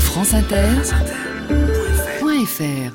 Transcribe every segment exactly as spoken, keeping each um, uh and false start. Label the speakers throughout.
Speaker 1: France Inter point F R.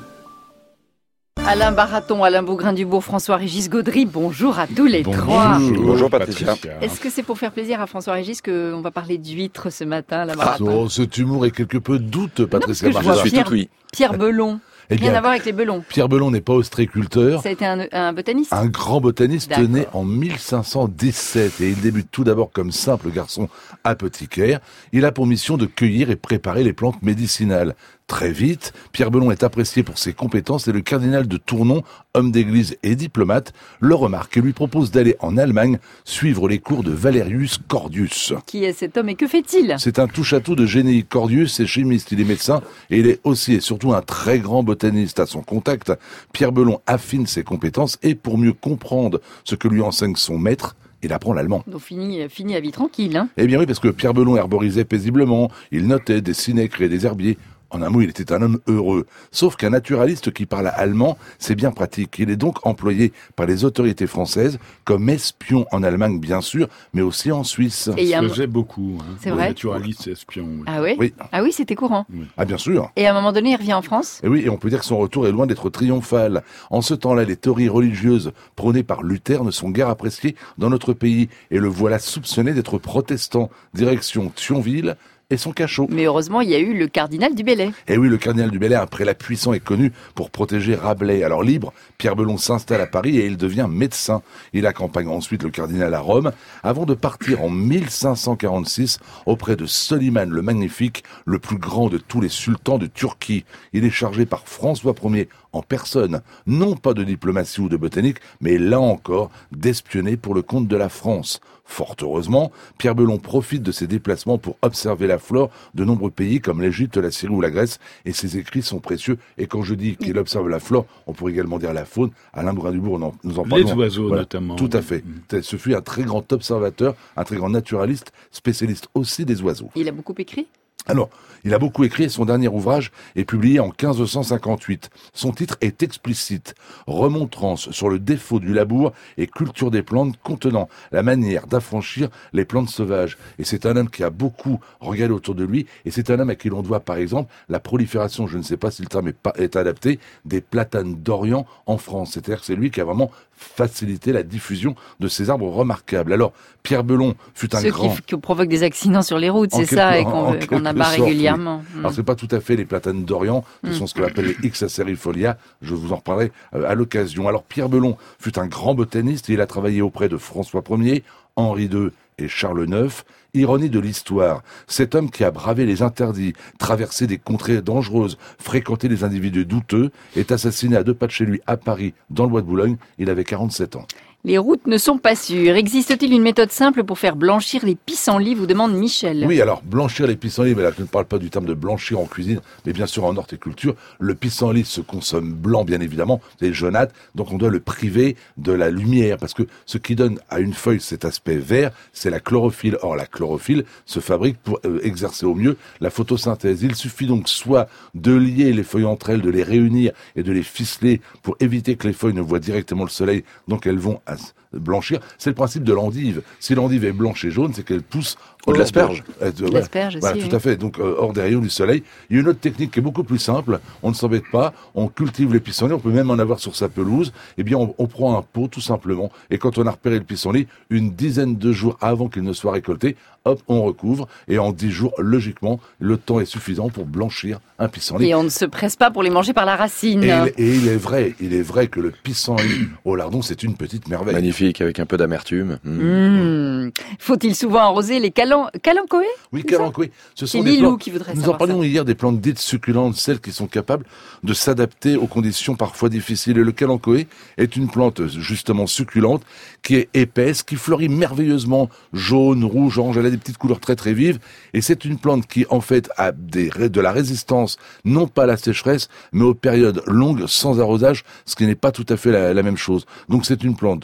Speaker 2: Alain Baraton, Alain Bougrain-Dubourg, François-Régis Gaudry, bonjour à tous les
Speaker 3: Bonjour.
Speaker 2: trois.
Speaker 3: Bonjour Patricia.
Speaker 2: Est-ce que c'est pour faire plaisir à François-Régis qu'on va parler d'huîtres ce matin, Alain
Speaker 3: Ah,
Speaker 2: Baraton?
Speaker 3: oh, cet humour est quelque peu douteux, Patricia.
Speaker 2: Non, parce que je vois
Speaker 3: Marchal.
Speaker 2: Pierre,
Speaker 3: tout oui.
Speaker 2: Pierre Belon,
Speaker 3: Eh
Speaker 2: rien
Speaker 3: bien,
Speaker 2: à voir avec les Belons.
Speaker 3: Pierre Belon n'est pas ostréiculteur.
Speaker 2: Ça a été un, un botaniste.
Speaker 3: Un grand botaniste
Speaker 2: D'accord.
Speaker 3: né en mille cinq cent dix-sept et il débute tout d'abord comme simple garçon apothicaire. Il a pour mission de cueillir et préparer les plantes médicinales. Très vite, Pierre Belon est apprécié pour ses compétences et le cardinal de Tournon, homme d'église et diplomate, le remarque et lui propose d'aller en Allemagne suivre les cours de Valerius Cordius.
Speaker 2: Qui est cet homme et que fait-il?
Speaker 3: C'est un touche-à-tout de génie. Cordius est chimiste, il est médecin et il est aussi et surtout un très grand botaniste. À son contact, Pierre Belon affine ses compétences et pour mieux comprendre ce que lui enseigne son maître, il apprend l'allemand.
Speaker 2: Donc fini, fini à vie tranquille. Hein.
Speaker 3: Eh bien oui, parce que Pierre Belon herborisait paisiblement, il notait, dessinait, créait des herbiers. En un mot, il était un homme heureux. Sauf qu'un naturaliste qui parle allemand, c'est bien pratique. Il est donc employé par les autorités françaises comme espion en Allemagne, bien sûr, mais aussi en Suisse.
Speaker 2: Et il y a
Speaker 4: Ça
Speaker 2: un-
Speaker 4: se faisait beaucoup. Hein.
Speaker 2: C'est
Speaker 4: Les
Speaker 2: vrai
Speaker 4: naturalistes et espions. Oui.
Speaker 2: Ah oui,
Speaker 3: Oui.
Speaker 2: Ah oui, c'était courant.
Speaker 3: Ah bien sûr.
Speaker 2: Et à un moment donné, il revient en France.
Speaker 3: Et oui, et on peut dire que son retour est loin d'être triomphal. En ce temps-là, les théories religieuses prônées par Luther ne sont guère appréciées dans notre pays. Et le voilà soupçonné d'être protestant. Direction Thionville et son cachot.
Speaker 2: Mais heureusement, il y a eu le cardinal du Bellay.
Speaker 3: Et oui, le cardinal du Bellay, un prélat puissant et connu pour protéger Rabelais. Alors libre, Pierre Belon s'installe à Paris et il devient médecin. Il accompagne ensuite le cardinal à Rome, avant de partir en mille cinq cent quarante-six auprès de Soliman le Magnifique, le plus grand de tous les sultans de Turquie. Il est chargé par François Ier en personne, non pas de diplomatie ou de botanique, mais là encore d'espionner pour le compte de la France. Fort heureusement, Pierre Belon profite de ses déplacements pour observer la flore de nombreux pays comme l'Égypte, la Syrie ou la Grèce, et ses écrits sont précieux. Et quand je dis qu'il observe la flore, on pourrait également dire la faune. Alain Bougrain-Dubourg, nous en parlons.
Speaker 4: Les oiseaux,
Speaker 3: Voilà,
Speaker 4: notamment.
Speaker 3: tout à fait. Ce fut un très grand observateur, un très grand naturaliste, spécialiste aussi des oiseaux.
Speaker 2: Il a beaucoup écrit.
Speaker 3: Alors, il a beaucoup écrit et son dernier ouvrage est publié en quinze cent cinquante-huit. Son titre est explicite, remontrance sur le défaut du labour et culture des plantes contenant la manière d'affranchir les plantes sauvages. Et c'est un homme qui a beaucoup regardé autour de lui et c'est un homme à qui l'on doit par exemple la prolifération, je ne sais pas si le terme est, pas, est adapté, des platanes d'Orient en France. C'est-à-dire que c'est lui qui a vraiment facilité la diffusion de ces arbres remarquables. Alors, Pierre Belon fut un
Speaker 2: Ceux
Speaker 3: grand...
Speaker 2: qui, qui provoquent des accidents sur les routes,
Speaker 3: En
Speaker 2: c'est
Speaker 3: quelque-
Speaker 2: ça, et
Speaker 3: en-
Speaker 2: qu'on
Speaker 3: en
Speaker 2: veut- qu'on
Speaker 3: quelque
Speaker 2: abat
Speaker 3: sorte,
Speaker 2: régulièrement.
Speaker 3: oui. Alors c'est pas tout à fait les platanes d'Orient, ce
Speaker 2: Mm.
Speaker 3: sont ce qu'on appelle les Ixacerifolia, je vous en reparlerai euh, à l'occasion. Alors Pierre Belon fut un grand botaniste et il a travaillé auprès de François Ier, Henri deux et Charles neuf. Ironie de l'histoire, cet homme qui a bravé les interdits, traversé des contrées dangereuses, fréquenté des individus douteux, est assassiné à deux pas de chez lui à Paris, dans le bois de Boulogne, il avait quarante-sept ans.
Speaker 2: Les routes ne sont pas sûres. Existe-t-il une méthode simple pour faire blanchir les pissenlits, vous demande Michel.
Speaker 3: Oui, alors, blanchir les pissenlits, mais là, je ne parle pas du terme de blanchir en cuisine, mais bien sûr en horticulture. Le pissenlit se consomme blanc, bien évidemment, c'est jaunâtre, donc on doit le priver de la lumière, parce que ce qui donne à une feuille cet aspect vert, c'est la chlorophylle. Or, la chlorophylle se fabrique pour euh, exercer au mieux la photosynthèse. Il suffit donc soit de lier les feuilles entre elles, de les réunir et de les ficeler pour éviter que les feuilles ne voient directement le soleil, donc elles vont à blanchir. C'est le principe de l'endive. Si l'endive est blanche et jaune, c'est qu'elle pousse
Speaker 5: Ou de l'asperge.
Speaker 3: Euh,
Speaker 2: De l'asperge
Speaker 3: voilà,
Speaker 2: aussi,
Speaker 3: tout
Speaker 2: oui.
Speaker 3: à fait. Donc euh, hors des rayons du soleil. Il y a une autre technique qui est beaucoup plus simple. On ne s'embête pas. On cultive les pissenlits. On peut même en avoir sur sa pelouse. Eh bien, on, on prend un pot tout simplement. Et quand on a repéré le pissenlit, une dizaine de jours avant qu'il ne soit récolté, hop, on recouvre. Et en dix jours, logiquement, le temps est suffisant pour blanchir un pissenlit.
Speaker 2: Et on ne se presse pas pour les manger par la racine.
Speaker 3: Et il, et il est vrai, il est vrai que le pissenlit au lardon, c'est une petite merveille.
Speaker 5: Magnifique, avec un peu d'amertume. Mmh.
Speaker 2: Mmh. Faut-il souvent arroser les calan... calanchoés?
Speaker 3: Oui,
Speaker 2: C'est ça
Speaker 3: calanchoé. Ce
Speaker 2: C'est
Speaker 3: sont des
Speaker 2: Lilou
Speaker 3: plantes.
Speaker 2: qui voudrait
Speaker 3: Nous en
Speaker 2: savoir
Speaker 3: parlions
Speaker 2: ça.
Speaker 3: hier des plantes dites succulentes, celles qui sont capables de s'adapter aux conditions parfois difficiles. Et le calanchoé est une plante justement succulente, qui est épaisse, qui fleurit merveilleusement, jaune, rouge, orange. Elle a des petites couleurs très très vives. Et c'est une plante qui en fait a des, de la résistance, non pas à la sécheresse, mais aux périodes longues sans arrosage, ce qui n'est pas tout à fait la, la même chose. Donc c'est une plante gélique.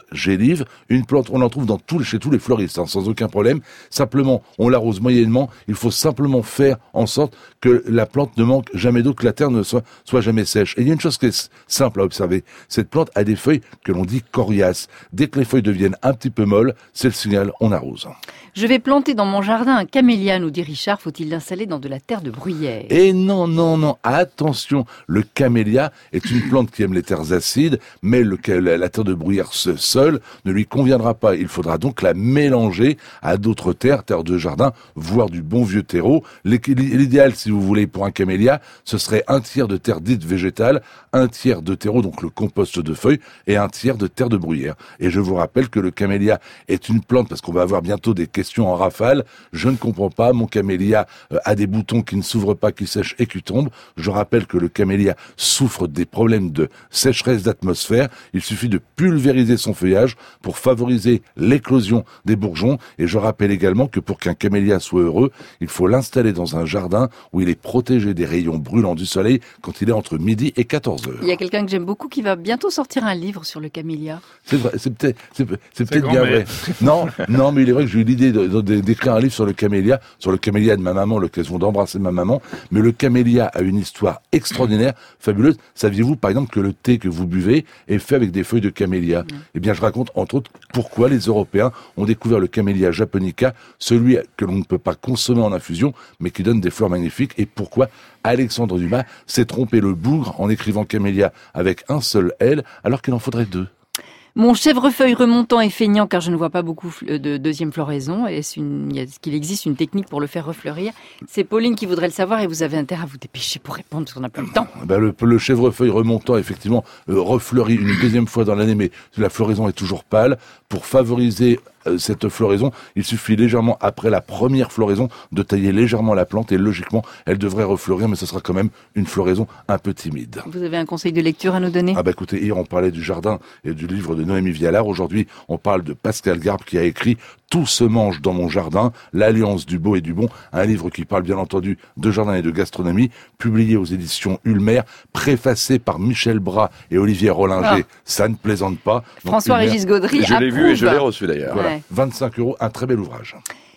Speaker 3: livre, une plante, on en trouve dans tous les, chez tous les fleuristes, hein, sans aucun problème. Simplement, on l'arrose moyennement. Il faut simplement faire en sorte que la plante ne manque jamais d'eau, que la terre ne soit, soit jamais sèche. Et il y a une chose qui est simple à observer. Cette plante a des feuilles que l'on dit coriaces. Dès que les feuilles deviennent un petit peu molles, c'est le signal, on arrose.
Speaker 2: Je vais planter dans mon jardin un camélia, nous dit Richard. Faut-il l'installer dans de la terre de bruyère?
Speaker 3: Et non, non, non, attention, le camélia est une plante qui aime les terres acides, mais le, la terre de bruyère seule ne lui conviendra pas. Il faudra donc la mélanger à d'autres terres, terres de jardin, voire du bon vieux terreau. L'idéal, si vous voulez, pour un camélia, ce serait un tiers de terre dite végétale, un tiers de terreau, donc le compost de feuilles, et un tiers de terre de bruyère. Et je vous rappelle que le camélia est une plante, parce qu'on va avoir bientôt des questions en rafale. Je ne comprends pas, mon camélia euh, a des boutons qui ne s'ouvrent pas, qui sèchent et qui tombent. Je rappelle que le camélia souffre des problèmes de sécheresse d'atmosphère. Il suffit de pulvériser son feuillage pour favoriser l'éclosion des bourgeons. Et je rappelle également que pour qu'un camélia soit heureux, il faut l'installer dans un jardin où il est protégé des rayons brûlants du soleil quand il est entre midi et quatorze heures.
Speaker 2: Il y a quelqu'un que j'aime beaucoup qui va bientôt sortir un livre sur le camélia.
Speaker 3: C'est vrai, c'est peut-être, c'est, c'est peut-être bien vrai. Non, non, mais il est vrai que j'ai eu l'idée de, de, d'écrire un livre sur le camélia, sur le camélia de ma maman, l'occasion d'embrasser ma maman. Mais le camélia a une histoire extraordinaire, fabuleuse. Saviez-vous, par exemple, que le thé que vous buvez est fait avec des feuilles de camélia? Mmh. Eh bien, je raconte, entre autres, pourquoi les Européens ont découvert le camélia japonica, celui que l'on ne peut pas consommer en infusion, mais qui donne des fleurs magnifiques, et pourquoi Alexandre Dumas s'est trompé le bougre en écrivant camélia avec un seul L, alors qu'il en faudrait deux.
Speaker 2: Mon chèvrefeuille remontant est feignant car je ne vois pas beaucoup de deuxième floraison. Est-ce une, est-ce qu'il existe une technique pour le faire refleurir? C'est Pauline qui voudrait le savoir et vous avez intérêt à vous dépêcher pour répondre parce qu'on n'a plus le temps.
Speaker 3: Ben le, le chèvrefeuille remontant, effectivement, euh, refleurit une deuxième fois dans l'année, mais la floraison est toujours pâle. Pour favoriser euh, cette floraison, il suffit légèrement, après la première floraison, de tailler légèrement la plante et logiquement, elle devrait refleurir, mais ce sera quand même une floraison un peu timide.
Speaker 2: Vous avez un conseil de lecture à nous donner?
Speaker 3: Ah bah écoutez, hier on parlait du jardin et du livre de Noémie Vialard. Aujourd'hui, on parle de Pascal Garbe qui a écrit « Tout se mange dans mon jardin, l'alliance du beau et du bon », un livre qui parle bien entendu de jardin et de gastronomie, publié aux éditions Ulmer, préfacé par Michel Bras et Olivier Rollinger. Ah. Ça ne plaisante pas.
Speaker 2: François-Régis Gaudry
Speaker 5: Je l'ai vu et je l'ai reçu d'ailleurs.
Speaker 3: Voilà,
Speaker 2: ouais.
Speaker 3: vingt-cinq euros, un très bel ouvrage.